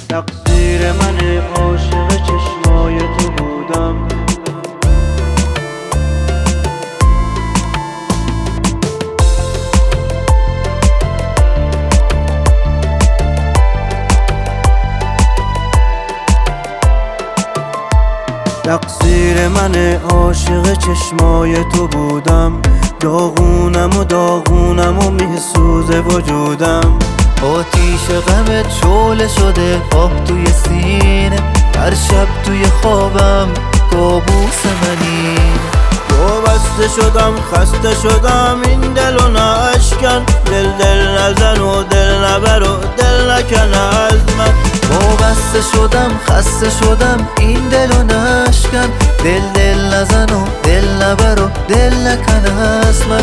تقصیر من عاشق چشمای تو بودم. تقصیر من عاشق چشمای تو بودم. داغونم و میسوزه وجودم. آتیش غمت شعله شده آه توی سینه، هر شب توی خوابم کابوس منی. وابسته شدم خسته شدم این دلو ناشکن، دل نزن و دل نبر و دل نکن از من. وابسته شدم خسته شدم این دلو نشکن، دل نزن و دل نبر و دل نکن از من.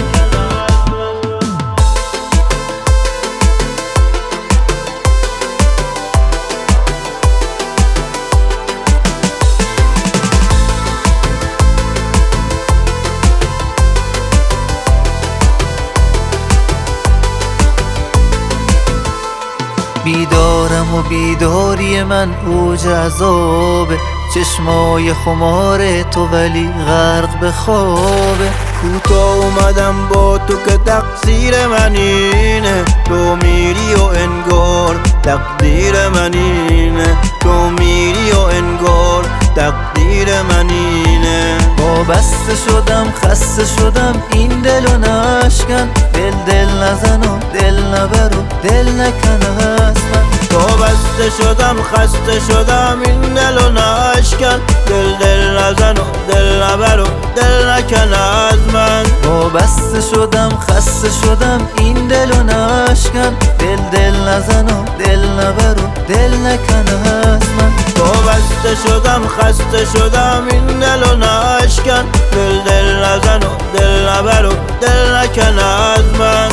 بیدارم و بیداری من اوج عذابه، چشمای خمار تو ولی غرق به خوابه. کوتاه اومدم با تو که تقصیر من اینه، تو میری و انگار تقدیر من اینه، تو میری و انگار تقدیر من اینه. وابسته شدم خسته شدم این دلو نشکن، دل نزن و دل نبر و دل نکن از من. وابسته شدم خسته شدم این دلو نشکن، دل نزن و دل نبر و دل نکن از من. وابسته شدم خسته شدم این دلو نشکن، دل نزن و دل نبر و دل نکن از من. وابسته شدم خسته شدم این دلو نشکن، دل نزن و دل نبر و دل نکن از من.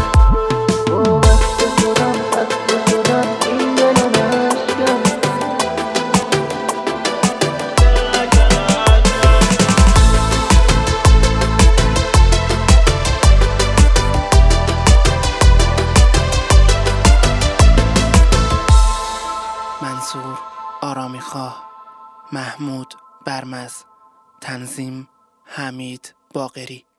منصور آرامیخواه، محمود برمز، تنظیم حمید باقری.